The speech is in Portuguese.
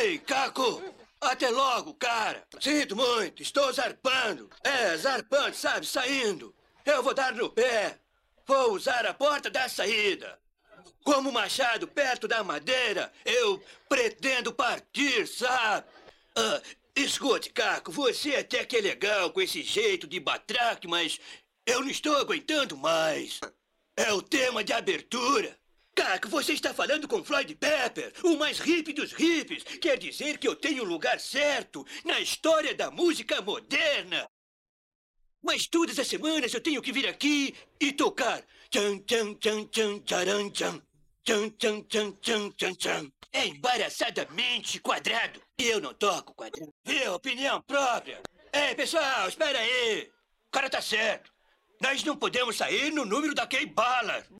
Ei, Caco! Até logo, cara! Sinto muito, estou zarpando. Zarpando, sabe, saindo. Eu vou dar no pé. Vou usar a porta da saída. Como machado perto da madeira, eu pretendo partir, sabe? Escute, Caco, você até que é legal com esse jeito de batraque, mas eu não estou aguentando mais. É o tema de abertura. Caco, você está falando com Floyd Pepper, o mais hippie dos hippies. Quer dizer que eu tenho um lugar certo na história da música moderna. Mas todas as semanas eu tenho que vir aqui e tocar. Tchan, tchan, tchan, tchan, tcharam, tchan. Tchan, tchan, tchan, tchan, tchan, tchan. É embaraçadamente quadrado. E eu não toco quadrado. Viu? Opinião própria. Ei, pessoal, espera aí. O cara tá certo. Nós não podemos sair no número da Kay Ballard.